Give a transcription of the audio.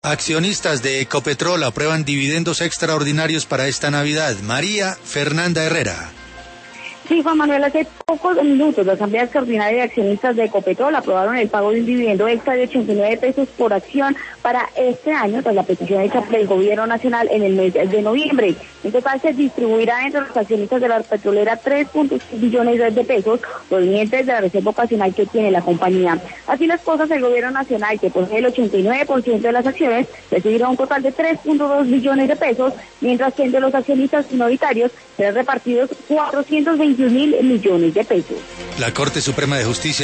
Accionistas de Ecopetrol aprueban dividendos extraordinarios para esta Navidad. María Fernanda Herrera. Sí, Juan Manuel, hace pocos minutos la Asamblea Extraordinaria de Accionistas de Ecopetrol aprobaron el pago de un dividendo extra de 89 pesos por acción para este año, tras la petición hecha por el Gobierno Nacional en el mes de noviembre. En total se distribuirá entre los accionistas de la petrolera 3.6 billones de pesos provenientes de la reserva ocasional que tiene la compañía. Así las cosas, el Gobierno Nacional, que posee el 89% de las acciones, recibirá un total de 3.2 billones de pesos, mientras que entre los accionistas minoritarios serán repartidos 421.000 millones de pesos. La Corte Suprema de Justicia